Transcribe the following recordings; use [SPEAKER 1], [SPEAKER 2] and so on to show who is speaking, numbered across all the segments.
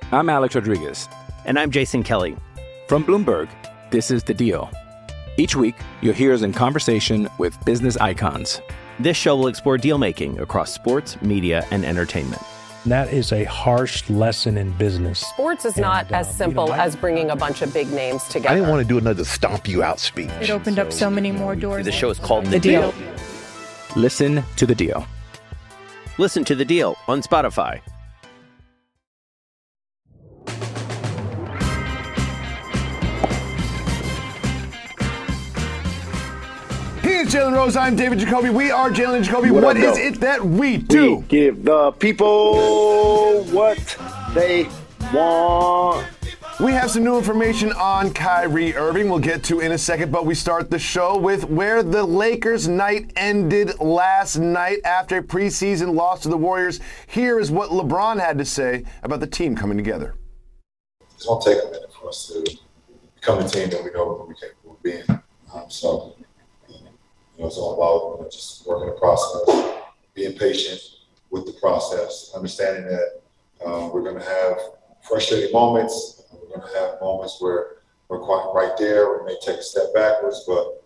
[SPEAKER 1] I'm Alex Rodriguez.
[SPEAKER 2] And I'm Jason Kelly.
[SPEAKER 1] From Bloomberg, this is The Deal. Each week, you'll hear us in conversation with business icons.
[SPEAKER 2] This show will explore deal-making across sports, media, and entertainment.
[SPEAKER 3] That is a harsh lesson in business.
[SPEAKER 4] Sports is not as simple as bringing a bunch of big names together.
[SPEAKER 5] I didn't want to do another stomp you out speech.
[SPEAKER 6] It opened up so many more doors.
[SPEAKER 2] The show is called The Deal.
[SPEAKER 1] Listen to The Deal.
[SPEAKER 2] Listen to The Deal on Spotify.
[SPEAKER 7] He's Jalen Rose. I'm David Jacoby. We are Jalen and Jacoby. What is it that we do?
[SPEAKER 8] We give the people what they want.
[SPEAKER 7] We have some new information on Kyrie Irving we'll get to in a second, but we start the show with where the Lakers' night ended last night after a preseason loss to the Warriors. Here is what LeBron had to say about the team coming together.
[SPEAKER 9] It's going to take a minute for us to become the team that we know we capable of being. It's all about just working the process, being patient with the process, understanding that we're going to have frustrating moments. We're going to have moments where we're quite right there. We may take a step backwards, but,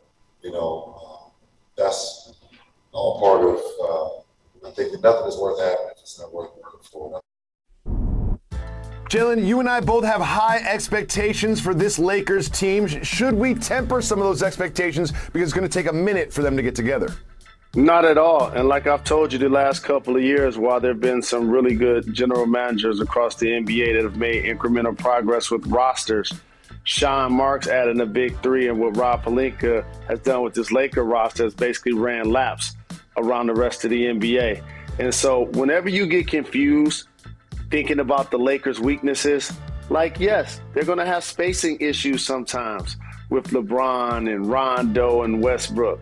[SPEAKER 9] that's all part of, I think that nothing is worth having if it's not worth working for.
[SPEAKER 7] Jalen, you and I both have high expectations for this Lakers team. Should we temper some of those expectations because it's going to take a minute for them to get together?
[SPEAKER 8] Not at all. And like I've told you the last couple of years, while there have been some really good general managers across the NBA that have made incremental progress with rosters, Sean Marks adding a big three, and what Rob Pelinka has done with this Laker roster has basically ran laps around the rest of the NBA. And so whenever you get confused thinking about the Lakers' weaknesses, yes, they're going to have spacing issues sometimes with LeBron and Rondo and Westbrook.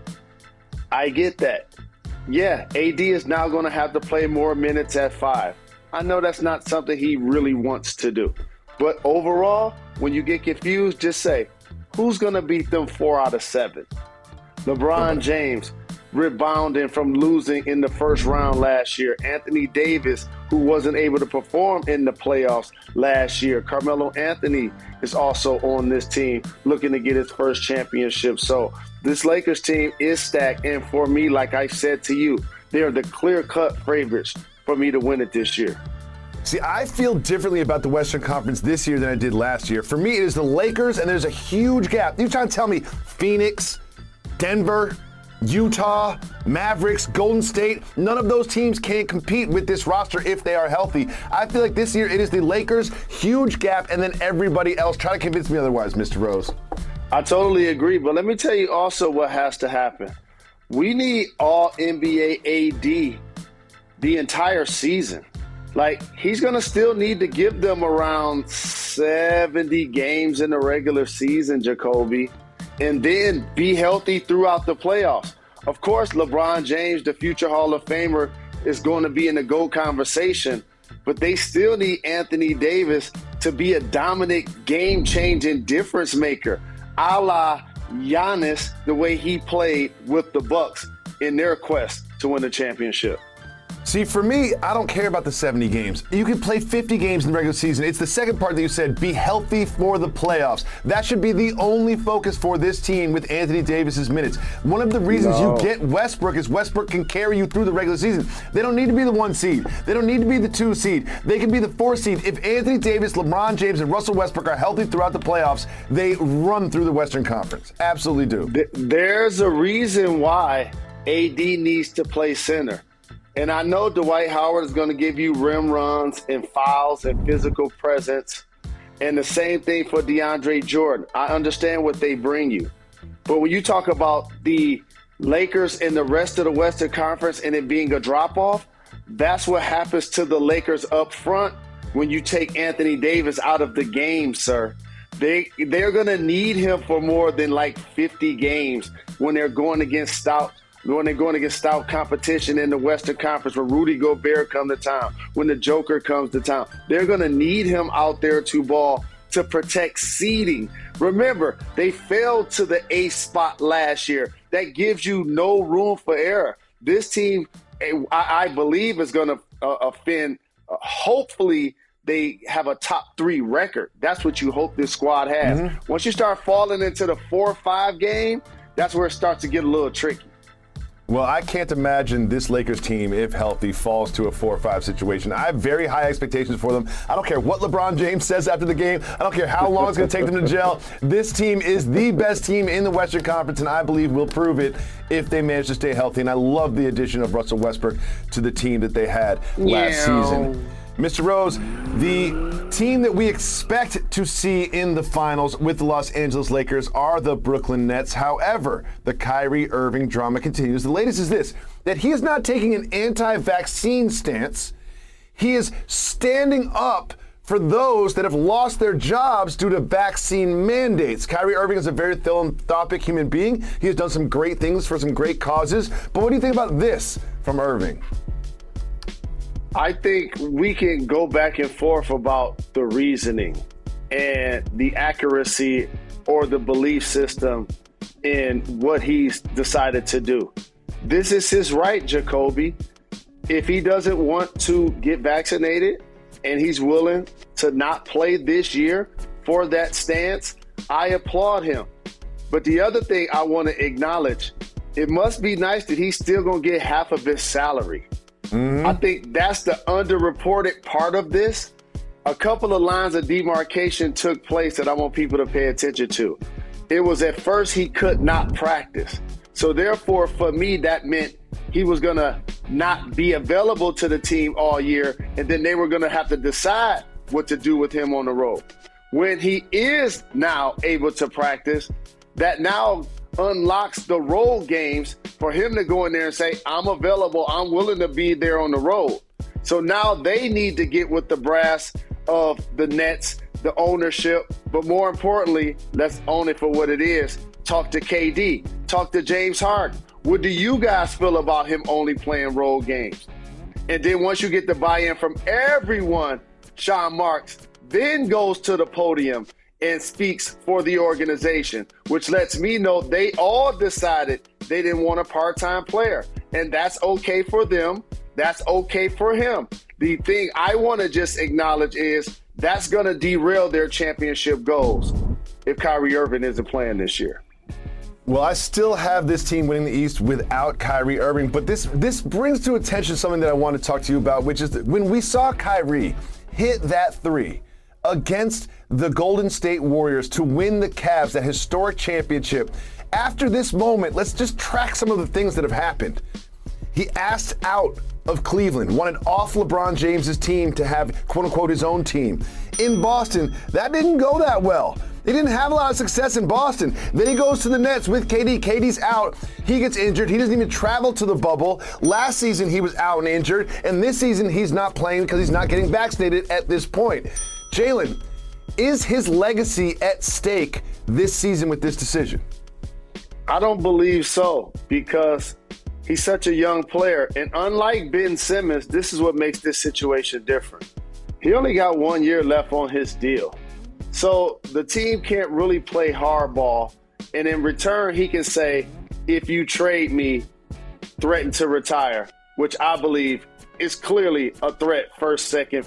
[SPEAKER 8] I get that. Yeah, AD is now going to have to play more minutes at 5. I know that's not something he really wants to do. But overall, when you get confused, just say, who's going to beat them 4 out of 7? LeBron James rebounding from losing in the first round last year. Anthony Davis, who wasn't able to perform in the playoffs last year. Carmelo Anthony is also on this team looking to get his first championship. So this Lakers team is stacked. And for me, like I said to you, they are the clear-cut favorites for me to win it this year.
[SPEAKER 7] See, I feel differently about the Western Conference this year than I did last year. For me, it is the Lakers, and there's a huge gap. You're trying to tell me Phoenix, Denver, Utah, Mavericks, Golden State, none of those teams can compete with this roster if they are healthy. I feel like this year it is the Lakers, huge gap, and then everybody else. Try to convince me otherwise, Mr. Rose.
[SPEAKER 8] I totally agree, but let me tell you also what has to happen. We need all NBA AD the entire season. He's going to still need to give them around 70 games in the regular season, Jacoby, and then be healthy throughout the playoffs. Of course, LeBron James, the future Hall of Famer, is going to be in the GOAT conversation, but they still need Anthony Davis to be a dominant, game-changing difference maker, a la Giannis, the way he played with the Bucks in their quest to win the championship.
[SPEAKER 7] See, for me, I don't care about the 70 games. You can play 50 games in the regular season. It's the second part that you said, be healthy for the playoffs. That should be the only focus for this team with Anthony Davis's minutes. One of the reasons you get Westbrook is Westbrook can carry you through the regular season. They don't need to be the 1 seed. They don't need to be the 2 seed. They can be the 4 seed. If Anthony Davis, LeBron James, and Russell Westbrook are healthy throughout the playoffs, they run through the Western Conference. Absolutely do.
[SPEAKER 8] There's a reason why AD needs to play center. And I know Dwight Howard is going to give you rim runs and fouls and physical presence. And the same thing for DeAndre Jordan. I understand what they bring you. But when you talk about the Lakers and the rest of the Western Conference and it being a drop-off, that's what happens to the Lakers up front when you take Anthony Davis out of the game, sir. They're going to need him for more than 50 games when they're going against stout competition in the Western Conference, when Rudy Gobert comes to town, when the Joker comes to town. They're going to need him out there to ball to protect seeding. Remember, they failed to the 8th spot last year. That gives you no room for error. This team, I believe, is going to offend, hopefully, they have a top 3 record. That's what you hope this squad has. Once you start falling into the 4 or 5 game, that's where it starts to get a little tricky.
[SPEAKER 7] Well, I can't imagine this Lakers team, if healthy, falls to a 4-5 situation. I have very high expectations for them. I don't care what LeBron James says after the game. I don't care how long it's going to take them to gel. This team is the best team in the Western Conference, and I believe will prove it if they manage to stay healthy. And I love the addition of Russell Westbrook to the team that they had last season. Mr. Rose, the team that we expect to see in the finals with the Los Angeles Lakers are the Brooklyn Nets. However, the Kyrie Irving drama continues. The latest is this, that he is not taking an anti-vaccine stance. He is standing up for those that have lost their jobs due to vaccine mandates. Kyrie Irving is a very philanthropic human being. He has done some great things for some great causes. But what do you think about this from Irving?
[SPEAKER 8] I think we can go back and forth about the reasoning and the accuracy or the belief system in what he's decided to do. This is his right, Jacoby. If he doesn't want to get vaccinated and he's willing to not play this year for that stance, I applaud him. But the other thing I want to acknowledge, it must be nice that he's still going to get half of his salary. I think that's the underreported part of this. A couple of lines of demarcation took place that I want people to pay attention to. It was at first he could not practice. So therefore, for me, that meant he was going to not be available to the team all year, and then they were going to have to decide what to do with him on the road. When he is now able to practice, that now unlocks the road games for him to go in there and say, I'm available, I'm willing to be there on the road. So now they need to get with the brass of the Nets, the ownership, but more importantly, let's own it for what it is. Talk to KD, talk to James Harden. What do you guys feel about him only playing road games? And then once you get the buy-in from everyone, Sean Marks then goes to the podium and speaks for the organization, which lets me know they all decided they didn't want a part-time player. And that's okay for them. That's okay for him. The thing I want to just acknowledge is that's going to derail their championship goals if Kyrie Irving isn't playing this year.
[SPEAKER 7] Well, I still have this team winning the East without Kyrie Irving, but this brings to attention something that I want to talk to you about, which is that when we saw Kyrie hit that 3 against the Golden State Warriors to win the Cavs, that historic championship. After this moment, let's just track some of the things that have happened. He asked out of Cleveland, wanted off LeBron James's team to have, quote-unquote, his own team. In Boston, that didn't go that well. They didn't have a lot of success in Boston. Then he goes to the Nets with KD. KD's out. He gets injured. He doesn't even travel to the bubble. Last season, he was out and injured. And this season, he's not playing because he's not getting vaccinated at this point. Jalen, is his legacy at stake this season with this decision?
[SPEAKER 8] I don't believe so, because he's such a young player. And unlike Ben Simmons, this is what makes this situation different. He only got 1 year left on his deal. So the team can't really play hardball. And in return, he can say, if you trade me, threaten to retire, which I believe is clearly a threat first, second,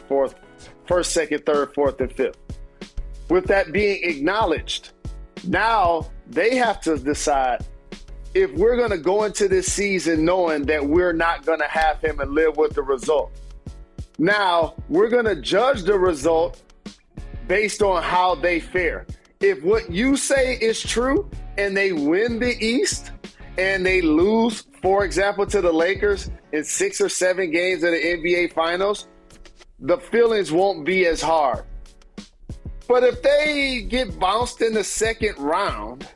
[SPEAKER 8] third, fourth, and fifth. With that being acknowledged, now they have to decide if we're going to go into this season knowing that we're not going to have him and live with the result. Now, we're going to judge the result based on how they fare. If what you say is true and they win the East and they lose, for example, to the Lakers in 6 or 7 games of the NBA Finals, the feelings won't be as hard. But if they get bounced in the second round,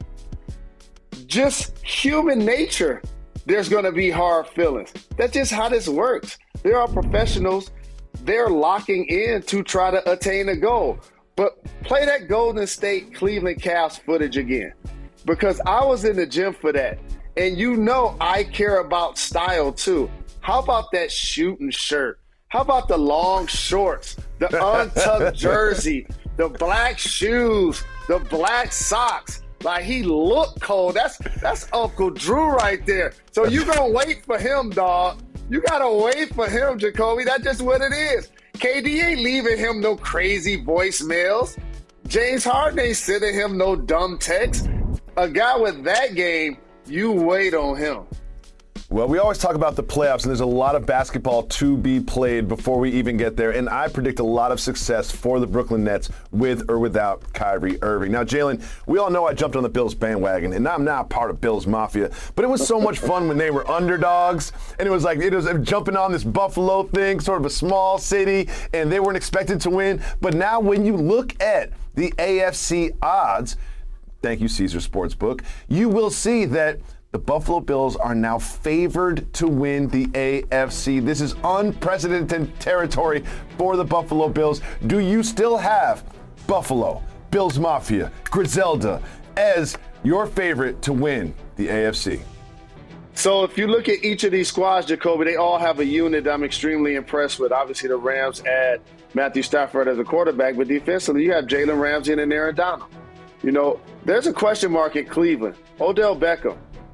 [SPEAKER 8] just human nature, there's going to be hard feelings. That's just how this works. There are professionals, they're locking in to try to attain a goal. But play that Golden State Cleveland Cavs footage again, because I was in the gym for that. And you know I care about style too. How about that shooting shirt? How about the long shorts, the untucked jersey, the black shoes, the black socks? Like, he looked cold. That's Uncle Drew right there. So you gonna wait for him, dog. You gotta wait for him, Jacoby. That's just what it is. KD ain't leaving him no crazy voicemails. James Harden ain't sending him no dumb texts. A guy with that game, you wait on him.
[SPEAKER 7] Well, we always talk about the playoffs, and there's a lot of basketball to be played before we even get there. And I predict a lot of success for the Brooklyn Nets with or without Kyrie Irving. Now, Jalen, we all know I jumped on the Bills bandwagon, and I'm now part of Bills Mafia. But it was so much fun when they were underdogs, and it was jumping on this Buffalo thing, sort of a small city, and they weren't expected to win. But now when you look at the AFC odds, thank you, Caesar Sportsbook, you will see that the Buffalo Bills are now favored to win the AFC. This is unprecedented territory for the Buffalo Bills. Do you still have Buffalo, Bills Mafia, Griselda as your favorite to win the AFC?
[SPEAKER 8] So if you look at each of these squads, Jacoby, they all have a unit I'm extremely impressed with. Obviously, the Rams add Matthew Stafford as a quarterback, but defensively, you have Jalen Ramsey and Aaron Donald. You know, there's a question mark at Cleveland. Odell Beckham.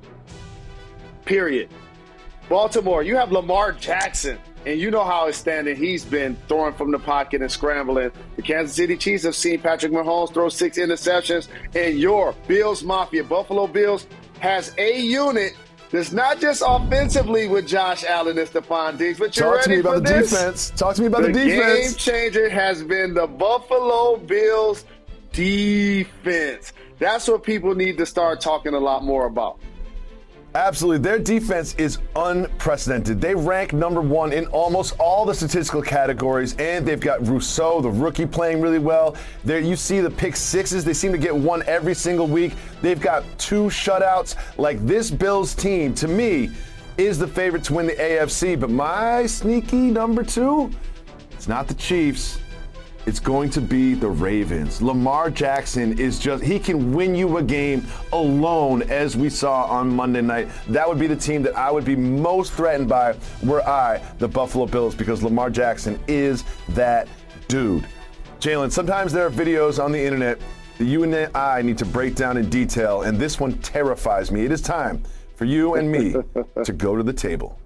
[SPEAKER 8] Period. Baltimore, you have Lamar Jackson, and you know how it's standing. He's been throwing from the pocket and scrambling. The Kansas City Chiefs have seen Patrick Mahomes throw 6 interceptions, and your Bills Mafia, Buffalo Bills, has a unit that's not just offensively with Josh Allen and Stephon Diggs, but you're ready for this.
[SPEAKER 7] Talk to me about the defense.
[SPEAKER 8] The game changer has been the Buffalo Bills defense. That's what people need to start talking a lot more about.
[SPEAKER 7] Absolutely. Their defense is unprecedented. They rank number 1 in almost all the statistical categories, and they've got Rousseau, the rookie, playing really well. There, you see the pick sixes. They seem to get one every single week. They've got 2 shutouts. Like, this Bills team, to me, is the favorite to win the AFC. But my sneaky number 2, it's not the Chiefs. It's going to be the Ravens. Lamar Jackson is he can win you a game alone, as we saw on Monday night. That would be the team that I would be most threatened by were I the Buffalo Bills, because Lamar Jackson is that dude. Jalen, sometimes there are videos on the internet that you and I need to break down in detail, and this one terrifies me. It is time for you and me to go to the table.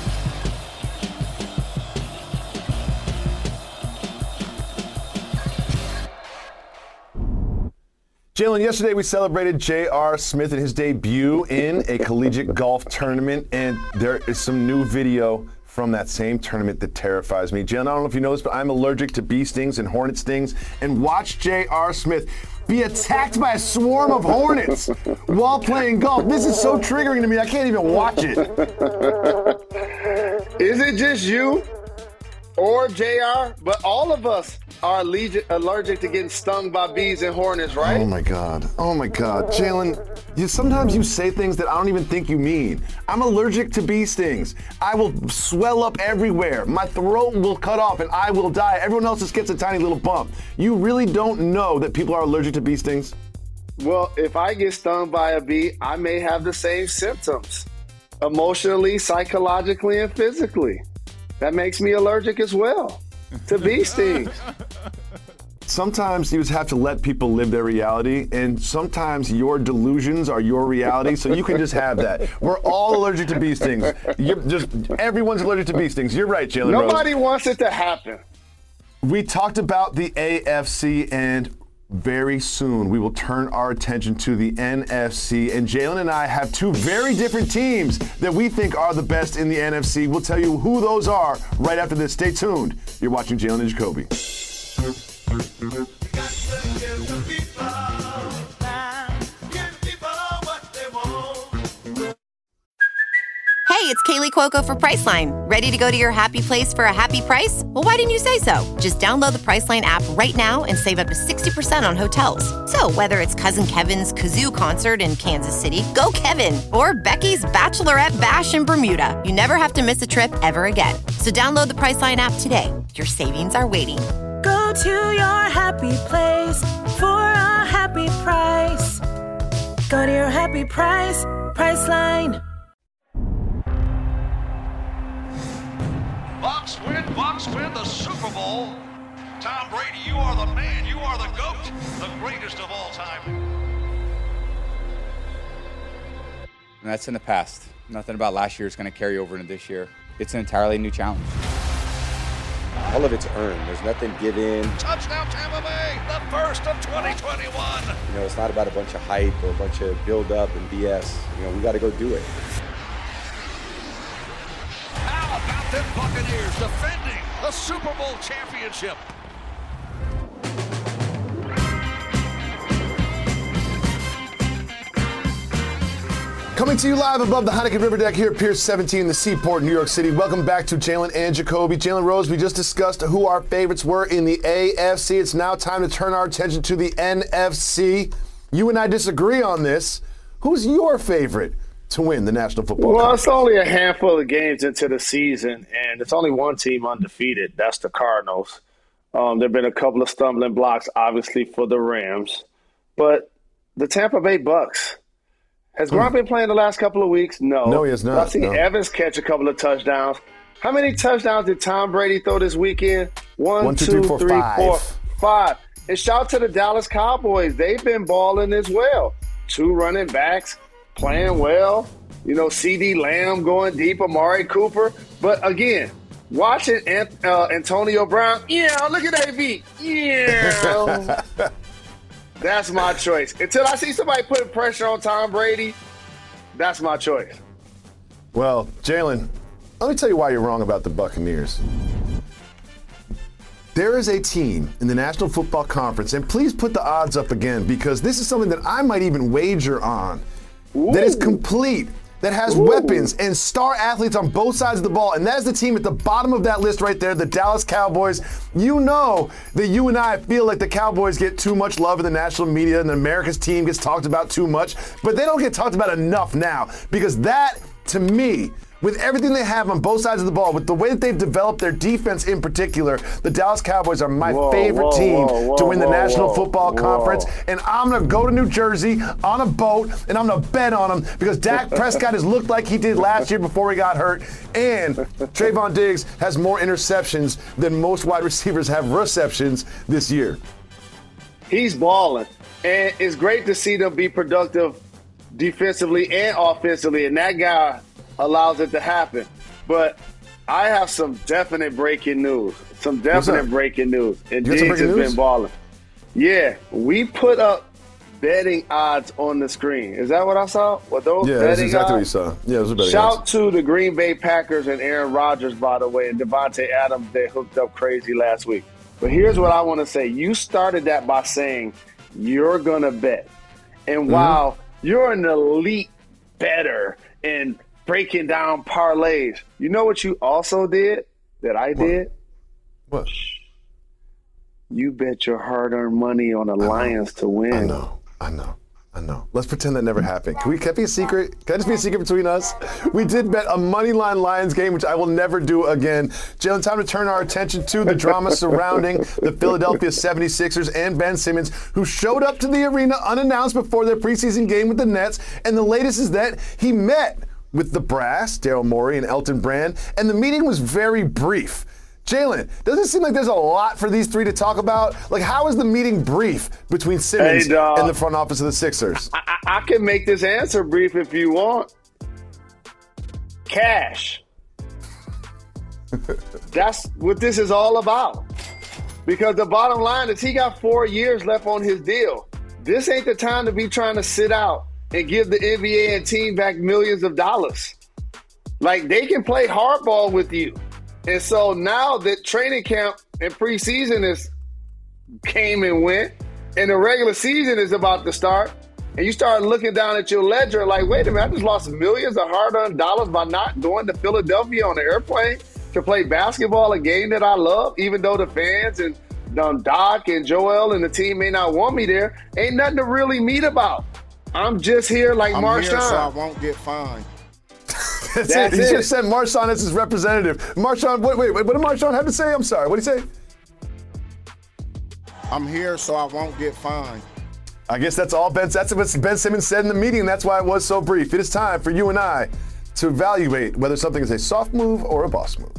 [SPEAKER 7] Jalen, yesterday we celebrated J.R. Smith and his debut in a collegiate golf tournament, and there is some new video from that same tournament that terrifies me. Jalen, I don't know if you know this, but I'm allergic to bee stings and hornet stings, and watch J.R. Smith be attacked by a swarm of hornets while playing golf. This is so triggering to me, I can't even watch it.
[SPEAKER 8] Is it just you or JR? But all of us are allergic to getting stung by bees and hornets, right?
[SPEAKER 7] Oh my God. Jalen, sometimes you say things that I don't even think you mean. I'm allergic to bee stings. I will swell up everywhere. My throat will cut off and I will die. Everyone else just gets a tiny little bump. You really don't know that people are allergic to bee stings?
[SPEAKER 8] Well, if I get stung by a bee, I may have the same symptoms, emotionally, psychologically, and physically. That makes me allergic as well to bee stings.
[SPEAKER 7] Sometimes you just have to let people live their reality, and sometimes your delusions are your reality, so you can just have that. We're all allergic to bee stings. Everyone's allergic to bee stings. You're right, Jalen Rose.
[SPEAKER 8] Nobody wants it to happen.
[SPEAKER 7] We talked about the AFC, and very soon we will turn our attention to the NFC, and Jalen and I have 2 very different teams that we think are the best in the NFC. We'll tell you who those are right after this. Stay tuned. You're watching Jalen and Jacoby.
[SPEAKER 10] Hey, it's Kaylee Cuoco for Priceline. Ready to go to your happy place for a happy price? Well, why didn't you say so? Just download the Priceline app right now and save up to 60% on hotels. So whether it's Cousin Kevin's Kazoo Concert in Kansas City, go Kevin, or Becky's Bachelorette Bash in Bermuda, you never have to miss a trip ever again. So download the Priceline app today. Your savings are waiting.
[SPEAKER 6] Go to your happy place for a happy price. Go to your happy price, Priceline.
[SPEAKER 11] Bucs win the Super Bowl. Tom Brady, you are the man. You are the GOAT, the greatest of all time.
[SPEAKER 12] And that's in the past. Nothing about last year is going to carry over into this year. It's an entirely new challenge.
[SPEAKER 13] All of it's earned. There's nothing give in.
[SPEAKER 11] Touchdown Tampa Bay, the first of 2021.
[SPEAKER 13] You know, it's not about a bunch of hype or a bunch of build up and BS. You know, we got to go do it.
[SPEAKER 11] How about them Buccaneers defending the Super Bowl championship?
[SPEAKER 7] Coming to you live above the Heineken River Deck here at Pier 17 in the Seaport, New York City. Welcome back to Jalen and Jacoby. Jalen Rose, we just discussed who our favorites were in the AFC. It's now time to turn our attention to the NFC. You and I disagree on this. Who's your favorite to win the National Football Conference?
[SPEAKER 8] It's only a handful of games into the season, and it's only one team undefeated. That's the Cardinals. There have been a couple of stumbling blocks, obviously, for the Rams. But the Tampa Bay Bucks. Has Gronk been playing the last couple of weeks? No.
[SPEAKER 7] No, he has not.
[SPEAKER 8] I've seen Evans catch a couple of touchdowns. How many touchdowns did Tom Brady throw this weekend? One, two, three, four, five. And shout out to the Dallas Cowboys. They've been balling as well. 2 running backs playing well. You know, CeeDee Lamb going deep, Amari Cooper. But again, watching Antonio Brown. Yeah, look at AB. Yeah. That's my choice. Until I see somebody putting pressure on Tom Brady, that's my choice.
[SPEAKER 7] Well, Jalen, let me tell you why you're wrong about the Buccaneers. There is a team in the National Football Conference, and please put the odds up again, because this is something that I might even wager on, that is complete, that has weapons and star athletes on both sides of the ball, and that is the team at the bottom of that list right there, the Dallas Cowboys. You know that you and I feel like the Cowboys get too much love in the national media and America's team gets talked about too much, but they don't get talked about enough now, because that, to me, with everything they have on both sides of the ball, with the way that they've developed their defense in particular, the Dallas Cowboys are my favorite team to win the National Football Conference. And I'm going to go to New Jersey on a boat, and I'm going to bet on them, because Dak Prescott has looked like he did last year before he got hurt. And Trayvon Diggs has more interceptions than most wide receivers have receptions this year.
[SPEAKER 8] He's balling. And it's great to see them be productive defensively and offensively. And that guy allows it to happen. But I have some definite breaking news. And Diggs has been balling. Yeah, we put up betting odds on the screen. Is that what I saw? Were those betting
[SPEAKER 7] that's exactly
[SPEAKER 8] odds?
[SPEAKER 7] what you saw. Yeah, those are betting
[SPEAKER 8] Shout
[SPEAKER 7] odds.
[SPEAKER 8] to the Green Bay Packers and Aaron Rodgers, by the way, and Devontae Adams. They hooked up crazy last week. But here's what I want to say. You started that by saying you're going to bet. And while you're an elite bettor and breaking down parlays, you know what you also did that I did?
[SPEAKER 7] What?
[SPEAKER 8] You bet your hard-earned money on the Lions to win.
[SPEAKER 7] I know. Let's pretend that never happened. Can it be a secret? Can that just be a secret between us? We did bet a Moneyline Lions game, which I will never do again. Jalen, time to turn our attention to the drama surrounding the Philadelphia 76ers and Ben Simmons, who showed up to the arena unannounced before their preseason game with the Nets. And the latest is that he met with the brass, Daryl Morey and Elton Brand, and the meeting was very brief. Jalen, doesn't it seem like there's a lot for these three to talk about? Like, how is the meeting brief between Simmons and the front office of the Sixers?
[SPEAKER 8] I can make this answer brief if you want. Cash. That's what this is all about. Because the bottom line is he got 4 years left on his deal. This ain't the time to be trying to sit out and give the NBA and team back millions of dollars. Like, they can play hardball with you. And so now that training camp and preseason came and went, and the regular season is about to start, and you start looking down at your ledger like, wait a minute, I just lost millions of hard-earned dollars by not going to Philadelphia on an airplane to play basketball, a game that I love, even though the fans and Doc and Joel and the team may not want me there. Ain't nothing to really meet about. I'm just here like Marshawn.
[SPEAKER 14] I'm here so I won't get fined.
[SPEAKER 7] That's it. He just sent Marshawn as his representative. Marshawn, wait, what did Marshawn have to say? I'm sorry. What did he say?
[SPEAKER 14] I'm here so I won't get fined.
[SPEAKER 7] I guess that's all that's what Ben Simmons said in the meeting. That's why it was so brief. It is time for you and I to evaluate whether something is a soft move or a boss move.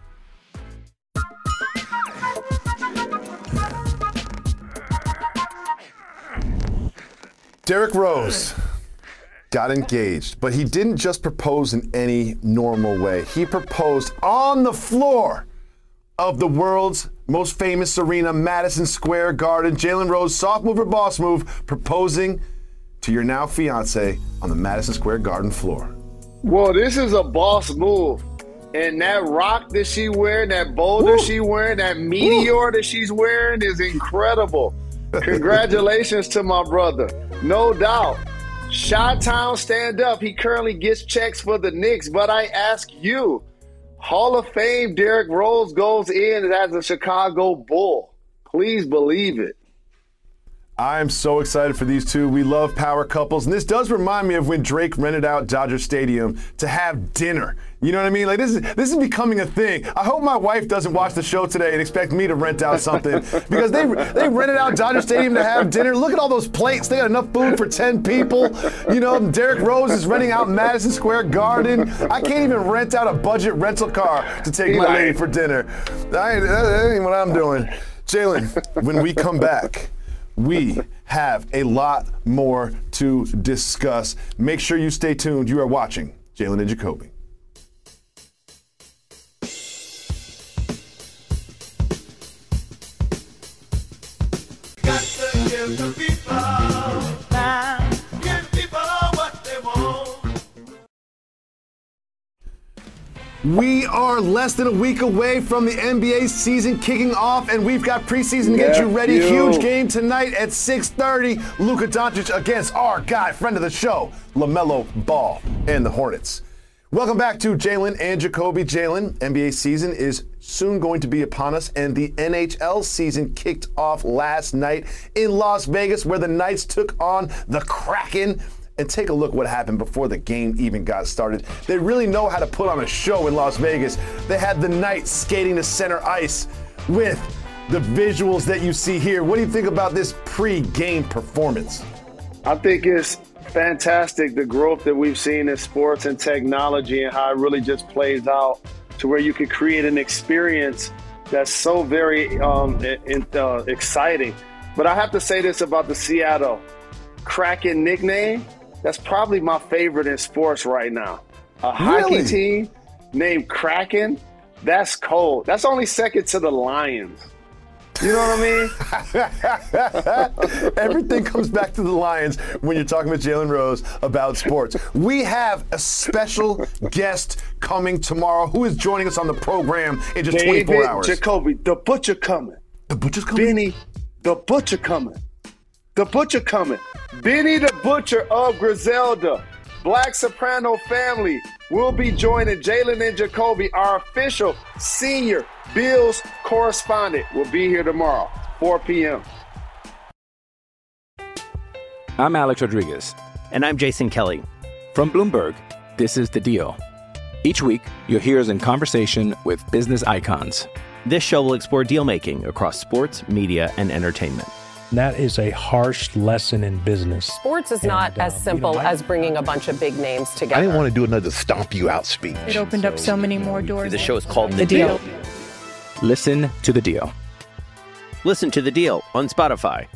[SPEAKER 7] Derrick Rose got engaged, but he didn't just propose in any normal way. He proposed on the floor of the world's most famous arena, Madison Square Garden. Jalen Rose, soft move or boss move, proposing to your now fiance on the Madison Square Garden floor.
[SPEAKER 8] Well, this is a boss move. And that rock that she wearing, that boulder she wearing, that meteor that she's wearing is incredible. Congratulations to my brother. No doubt. Chi-Town stand up. He currently gets checks for the Knicks, but I ask you, Hall of Fame Derrick Rose goes in as a Chicago Bull. Please believe it.
[SPEAKER 7] I'm so excited for these two. We love power couples. And this does remind me of when Drake rented out Dodger Stadium to have dinner. You know what I mean? Like, this is becoming a thing. I hope my wife doesn't watch the show today and expect me to rent out something because they rented out Dodger Stadium to have dinner. Look at all those plates. They got enough food for 10 people. You know, Derrick Rose is renting out Madison Square Garden. I can't even rent out a budget rental car to take my lady for dinner. That ain't what I'm doing. Jalen, when we come back, we have a lot more to discuss. Make sure you stay tuned. You are watching Jalen and Jacoby.
[SPEAKER 11] Got to give the people time. Give people what they want.
[SPEAKER 7] We are less than a week away from the NBA season kicking off, and we've got preseason to get you ready. Huge game tonight at 6:30. Luka Doncic against our guy, friend of the show, LaMelo Ball and the Hornets. Welcome back to Jalen and Jacoby. Jalen, NBA season is soon going to be upon us, and the NHL season kicked off last night in Las Vegas, where the Knights took on the Kraken. And take a look what happened before the game even got started. They really know how to put on a show in Las Vegas. They had the Knights skating to center ice with the visuals that you see here. What do you think about this pre-game performance?
[SPEAKER 8] I think it's fantastic, the growth that we've seen in sports and technology and how it really just plays out to where you can create an experience that's so very exciting. But I have to say this about the Seattle Kraken nickname. That's probably my favorite in sports right now. A hockey team named Kraken, that's cold. That's only second to the Lions. You know what I mean?
[SPEAKER 7] Everything comes back to the Lions when you're talking with Jalen Rose about sports. We have a special guest coming tomorrow. Who is joining us on the program in just 24 hours?
[SPEAKER 8] Jacoby, the Butcher coming.
[SPEAKER 7] The Butcher's coming?
[SPEAKER 8] Benny, the Butcher coming. The Butcher coming. Benny the Butcher of Griselda, Black Soprano family, will be joining Jalen and Jacoby, our official senior Bills correspondent. Will be here tomorrow, 4 p.m.
[SPEAKER 1] I'm Alex Rodriguez.
[SPEAKER 2] And I'm Jason Kelly.
[SPEAKER 1] From Bloomberg, this is The Deal. Each week, you'll hear us in conversation with business icons.
[SPEAKER 2] This show will explore deal-making across sports, media, and entertainment.
[SPEAKER 3] That is a harsh lesson in business.
[SPEAKER 4] Sports is not as simple as bringing a bunch of big names together.
[SPEAKER 5] I didn't want to do another stomp you out speech.
[SPEAKER 15] It opened up so many more doors.
[SPEAKER 2] The show is called The Deal.
[SPEAKER 1] Listen to The Deal.
[SPEAKER 2] Listen to The Deal on Spotify.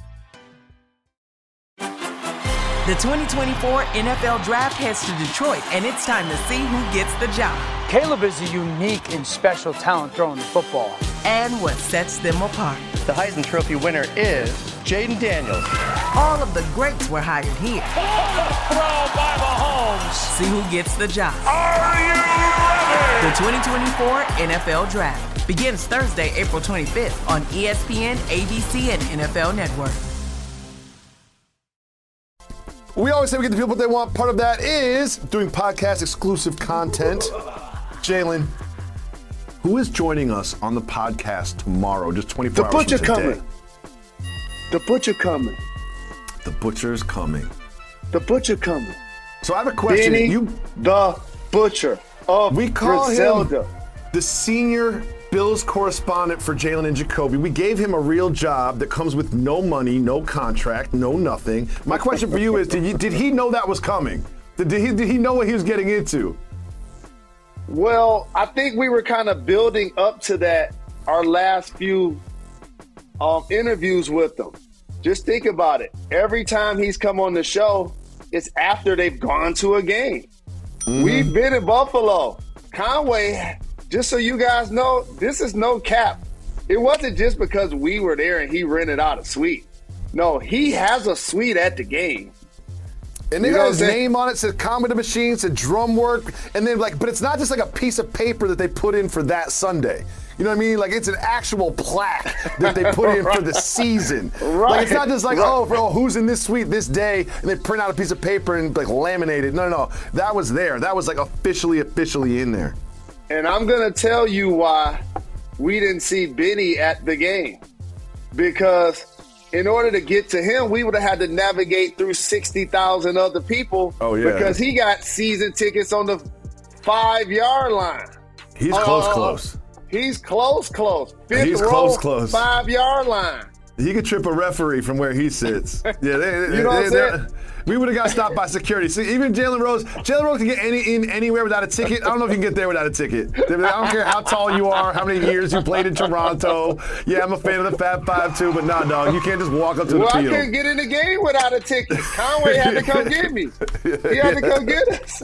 [SPEAKER 16] The 2024 NFL Draft heads to Detroit, and it's time to see who gets the job.
[SPEAKER 17] Caleb is a unique and special talent throwing the football.
[SPEAKER 16] And what sets them apart.
[SPEAKER 18] The Heisman Trophy winner is Jaden Daniels.
[SPEAKER 16] All of the greats were hired here.
[SPEAKER 11] Throw by Mahomes.
[SPEAKER 16] See who gets the job.
[SPEAKER 11] Are you ready?
[SPEAKER 16] The 2024 NFL Draft begins Thursday, April 25th on ESPN, ABC, and NFL Network.
[SPEAKER 7] We always say we get the people what they want. Part of that is doing podcast exclusive content. Jalen, who is joining us on the podcast tomorrow? Just 24 hours from today.
[SPEAKER 8] The Butcher coming. The Butcher coming.
[SPEAKER 7] The Butcher's coming.
[SPEAKER 8] The Butcher coming.
[SPEAKER 7] So I have a question.
[SPEAKER 8] Benny the Butcher of
[SPEAKER 7] We call
[SPEAKER 8] Griselda.
[SPEAKER 7] him the senior Bills correspondent for Jalen and Jacoby. We gave him a real job that comes with no money, no contract, no nothing. My question for you is, did he know that was coming? Did he know what he was getting into?
[SPEAKER 8] Well, I think we were kind of building up to that our last few interviews with him. Just think about it. Every time he's come on the show, it's after they've gone to a game. Mm-hmm. We've been in Buffalo. Conway just so you guys know, this is no cap. It wasn't just because we were there and he rented out a suite. No, he has a suite at the game.
[SPEAKER 7] And they got his name on it, said Comedy Machine, said drum work, and then but it's not just like a piece of paper that they put in for that Sunday. You know what I mean? Like, it's an actual plaque that they put in for the season.
[SPEAKER 8] Right.
[SPEAKER 7] Like, it's not just like, who's in this suite this day, and they print out a piece of paper and like laminate it. No. That was there. That was like officially in there.
[SPEAKER 8] And I'm going to tell you why we didn't see Benny at the game. Because in order to get to him, we would have had to navigate through 60,000 other people.
[SPEAKER 7] Oh, yeah.
[SPEAKER 8] Because he got season tickets on the 5-yard line.
[SPEAKER 7] He's close.
[SPEAKER 8] He's close. Fifth
[SPEAKER 7] He's
[SPEAKER 8] row,
[SPEAKER 7] close.
[SPEAKER 8] 5-yard line.
[SPEAKER 7] He could trip a referee from where he sits. Yeah,
[SPEAKER 8] you know what I'm saying?
[SPEAKER 7] We would have got stopped by security. See, even Jalen Rose can get in anywhere without a ticket. I don't know if you can get there without a ticket. I don't care how tall you are, how many years you played in Toronto. Yeah, I'm a fan of the Fab Five too, but nah, dog, you can't just walk up to the field.
[SPEAKER 8] I couldn't get in the game without a ticket. Conway had to come get me. He had to come get us.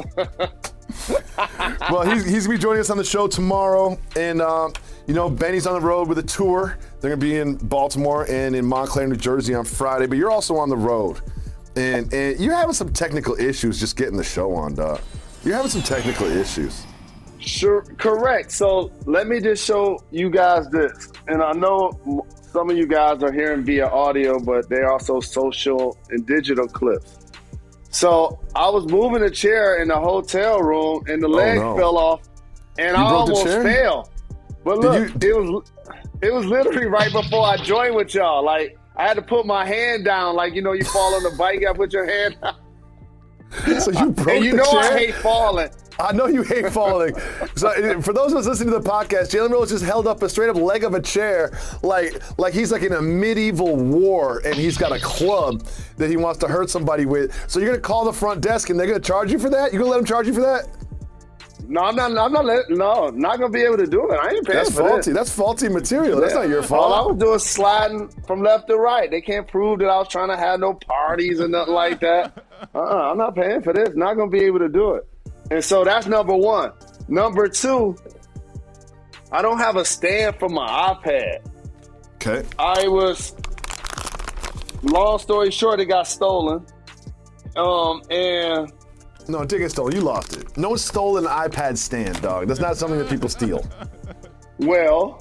[SPEAKER 7] Well, he's going to be joining us on the show tomorrow. And, Benny's on the road with a tour. They're going to be in Baltimore and in Montclair, New Jersey on Friday. But you're also on the road. And you're having some technical issues just getting the show on, dog. You're having some technical issues.
[SPEAKER 8] Sure, correct. So let me just show you guys this. And I know some of you guys are hearing via audio, but they're also social and digital clips. So I was moving a chair in the hotel room, and the leg fell off, and I almost fell. But look, it was literally right before I joined with y'all. Like, I had to put my hand down, like, you fall on the bike, you got to put your hand down.
[SPEAKER 7] So you broke
[SPEAKER 8] and
[SPEAKER 7] the chair?
[SPEAKER 8] I hate falling.
[SPEAKER 7] I know you hate falling. So for those of us listening to the podcast, Jalen Rose just held up a straight up leg of a chair like he's like in a medieval war and he's got a club that he wants to hurt somebody with. So you're going to call the front desk and they're going to charge you for that? You're going to let them charge you for that?
[SPEAKER 8] No, I'm not going to be able to do it. I ain't paying for
[SPEAKER 7] faulty. That's faulty material. That's not your fault.
[SPEAKER 8] All I was doing sliding from left to right. They can't prove that I was trying to have no parties or nothing like that. I'm not paying for this. Not going to be able to do it. And so that's number one. Number two, I don't have a stand for my iPad.
[SPEAKER 7] Okay.
[SPEAKER 8] Long story short, it got stolen.
[SPEAKER 7] No, it didn't get stolen. You lost it. No one stole an iPad stand, dog. That's not something that people steal.
[SPEAKER 8] Well,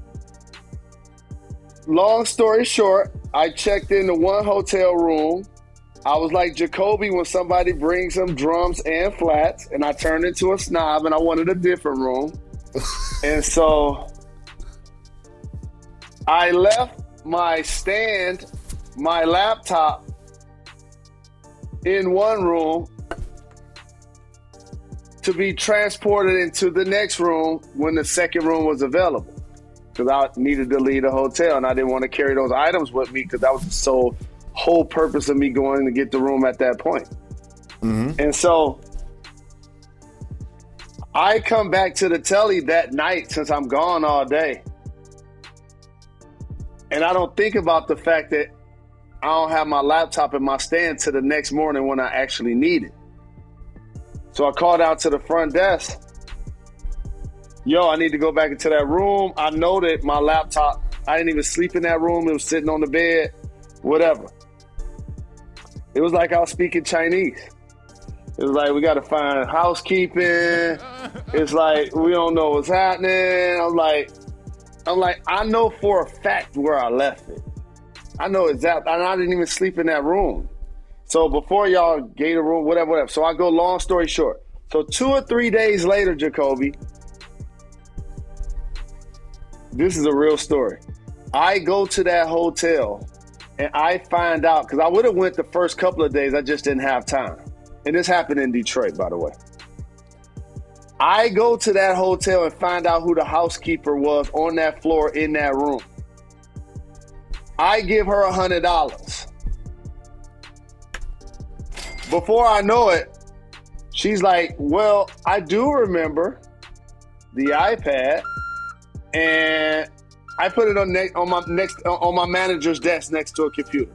[SPEAKER 8] long story short, I checked into one hotel room. I was like Jacoby when somebody brings him drums and flats, and I turned into a snob and I wanted a different room. And so I left my stand, my laptop in one room to be transported into the next room when the second room was available. Because I needed to leave the hotel and I didn't want to carry those items with me because that was the whole purpose of me going to get the room at that point. Mm-hmm. And so I come back to the telly that night since I'm gone all day. And I don't think about the fact that I don't have my laptop in my stand till the next morning when I actually need it. So I called out to the front desk. Yo, I need to go back into that room. I know that my laptop, I didn't even sleep in that room. It was sitting on the bed, whatever. It was like I was speaking Chinese. It was like, we got to find housekeeping. It's like, we don't know what's happening. I'm like, I know for a fact where I left it. I know exactly. And I didn't even sleep in that room. So before y'all gave the room, whatever. So I go long story short. So 2 or 3 days later, Jacoby, this is a real story. I go to that hotel and I find out, because I would have went the first couple of days, I just didn't have time. And this happened in Detroit, by the way. I go to that hotel and find out who the housekeeper was on that floor in that room. I give her $100. Before I know it, she's like, well, I do remember the iPad, and I put it on my manager's desk next to a computer.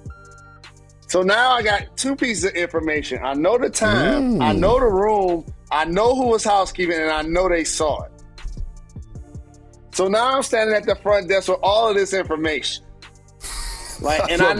[SPEAKER 8] So now I got 2 pieces of information. I know the time, I know the room, I know who was housekeeping, and I know they saw it. So now I'm standing at the front desk with all of this information. Like, and I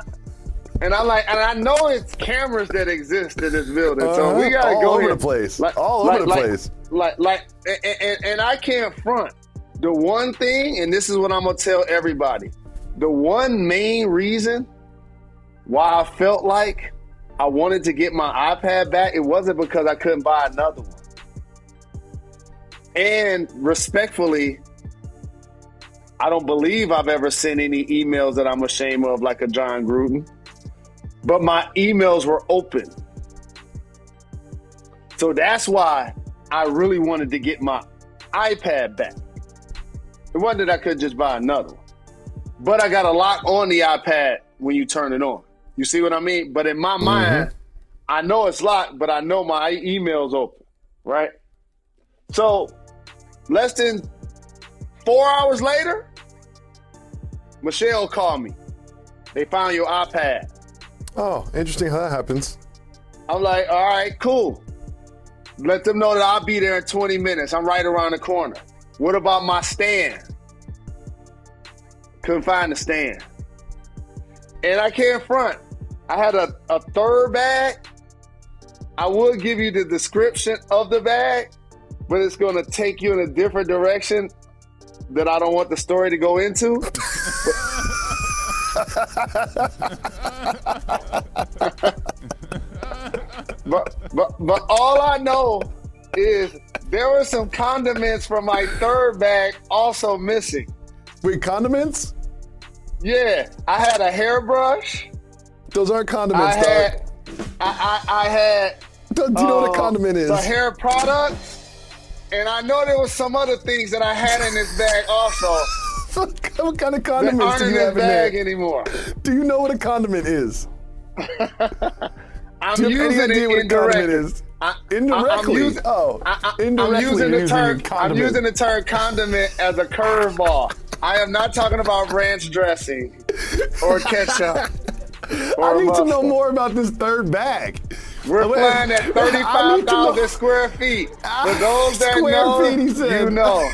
[SPEAKER 8] know it's cameras that exist in this building, so we gotta go
[SPEAKER 7] all over
[SPEAKER 8] here.
[SPEAKER 7] the place,
[SPEAKER 8] Like,
[SPEAKER 7] all over the place.
[SPEAKER 8] And I can't front. The one thing, and this is what I'm gonna tell everybody, the one main reason why I felt like I wanted to get my iPad back, it wasn't because I couldn't buy another one. And respectfully, I don't believe I've ever sent any emails that I'm ashamed of, like a John Gruden. But my emails were open. So that's why I really wanted to get my iPad back. It wasn't that I could just buy another one. But I got a lock on the iPad when you turn it on. You see what I mean? But in my mind, I know it's locked, but I know my email's open, right? So less than 4 hours later, Michelle called me. They found your iPad.
[SPEAKER 7] Oh, interesting how that happens.
[SPEAKER 8] I'm like, all right, cool. Let them know that I'll be there in 20 minutes. I'm right around the corner. What about my stand? Couldn't find the stand. And I can't front. I had a third bag. I will give you the description of the bag, but it's going to take you in a different direction that I don't want the story to go into. But all I know is there were some condiments from my third bag also missing.
[SPEAKER 7] Wait, condiments?
[SPEAKER 8] Yeah, I had a hairbrush.
[SPEAKER 7] Those aren't condiments,
[SPEAKER 8] I had.
[SPEAKER 7] Doug, do you know what a condiment is?
[SPEAKER 8] The hair products, and I know there was some other things that I had in this bag also.
[SPEAKER 7] What kind of condiments do you have in there?
[SPEAKER 8] Aren't in this bag anymore.
[SPEAKER 7] Do you know what a condiment is?
[SPEAKER 8] I'm
[SPEAKER 7] do you have
[SPEAKER 8] using
[SPEAKER 7] any idea
[SPEAKER 8] it
[SPEAKER 7] what a condiment
[SPEAKER 8] indirectly.
[SPEAKER 7] is? Indirectly?
[SPEAKER 8] I'm using the term condiment as a curveball. I am not talking about ranch dressing or ketchup.
[SPEAKER 7] I need to know more about this third bag.
[SPEAKER 8] We're flying at 35,000 square feet. For those that know, you know.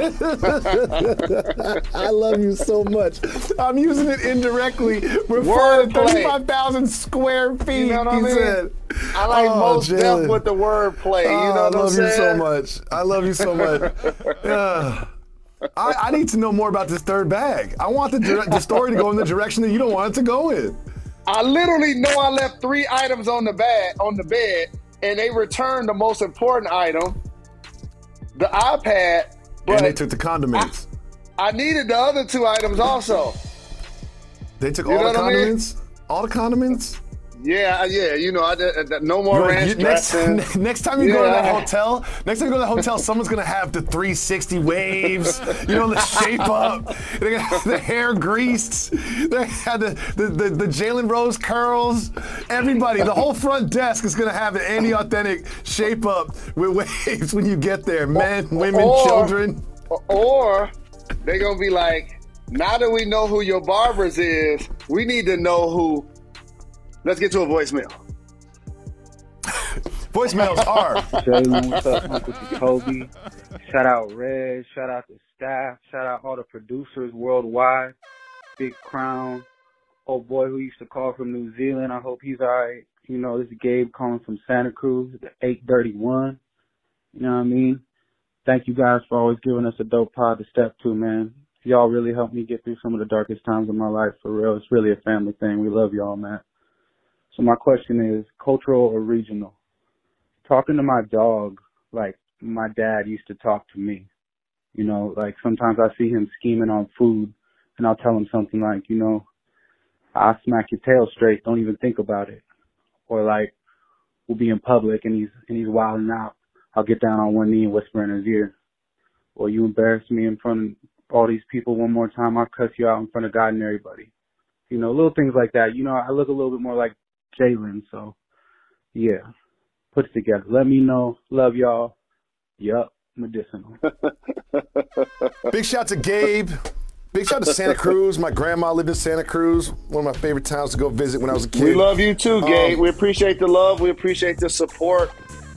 [SPEAKER 7] I love you so much. I'm using it indirectly. We're flying at 35,000 square feet,
[SPEAKER 8] you know what I mean?
[SPEAKER 7] said.
[SPEAKER 8] I like most depth with the wordplay. You know what I'm saying?
[SPEAKER 7] I love you so much. I love you so much. I need to know more about this third bag. I want the story to go in the direction that you don't want it to go in.
[SPEAKER 8] I literally know I left 3 items on the bed, and they returned the most important item, the iPad. But
[SPEAKER 7] and they took the condiments.
[SPEAKER 8] I needed the other 2 items also.
[SPEAKER 7] They took all the condiments? All the condiments?
[SPEAKER 8] Yeah. You know, I did, no more ranch dressing.
[SPEAKER 7] Next time you go to that hotel, someone's gonna have the 360 waves. You know, the shape up. They're gonna have the hair greased. They had the Jalen Rose curls. Everybody, the whole front desk is gonna have an Andy Authentic shape up with waves when you get there. Men, women, children.
[SPEAKER 8] Or they're gonna be like, now that we know who your barbers is, we need to know who. Let's get to a voicemail.
[SPEAKER 7] Voicemails are.
[SPEAKER 19] Jalen, what's up, Uncle Jacoby? Shout out Red. Shout out the staff. Shout out all the producers worldwide. Big Crown. Old boy who used to call from New Zealand. I hope he's all right. You know, this is Gabe calling from Santa Cruz, the 831. You know what I mean? Thank you guys for always giving us a dope pod to step to, man. Y'all really helped me get through some of the darkest times of my life, for real. It's really a family thing. We love y'all, man. So my question is, cultural or regional? Talking to my dog, like my dad used to talk to me. You know, like sometimes I see him scheming on food, and I'll tell him something like, you know, I'll smack your tail straight, don't even think about it. Or like, we'll be in public and he's wilding out. I'll get down on one knee and whisper in his ear. Or you embarrass me in front of all these people one more time, I'll cuss you out in front of God and everybody. You know, little things like that. You know, I look a little bit more like Jalen, so yeah, put it together. Let me know. Love y'all. Yup, medicinal.
[SPEAKER 7] Big shout to Gabe. Big shout to Santa Cruz. My grandma lived in Santa Cruz. One of my favorite towns to go visit when I was a kid.
[SPEAKER 8] We love you too, Gabe. We appreciate the love. We appreciate the support.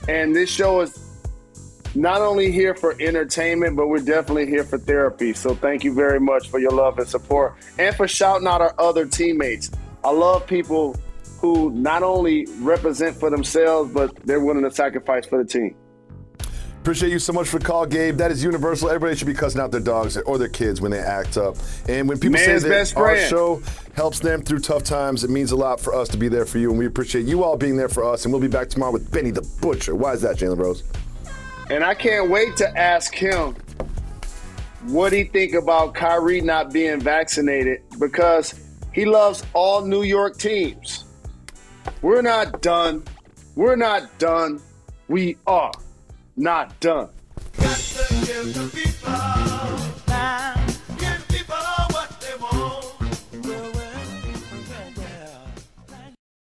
[SPEAKER 8] And this show is not only here for entertainment, but we're definitely here for therapy. So thank you very much for your love and support and for shouting out our other teammates. I love people who not only represent for themselves, but they're willing to sacrifice for the team.
[SPEAKER 7] Appreciate you so much for the call, Gabe. That is universal. Everybody should be cussing out their dogs or their kids when they act up. And when people say that our show helps them through tough times, it means a lot for us to be there for you. And we appreciate you all being there for us. And we'll be back tomorrow with Benny the Butcher. Why is that, Jalen Rose?
[SPEAKER 8] And I can't wait to ask him what he think about Kyrie not being vaccinated, because he loves all New York teams. We're not done. We're not done. We are not done.
[SPEAKER 11] Got to give the people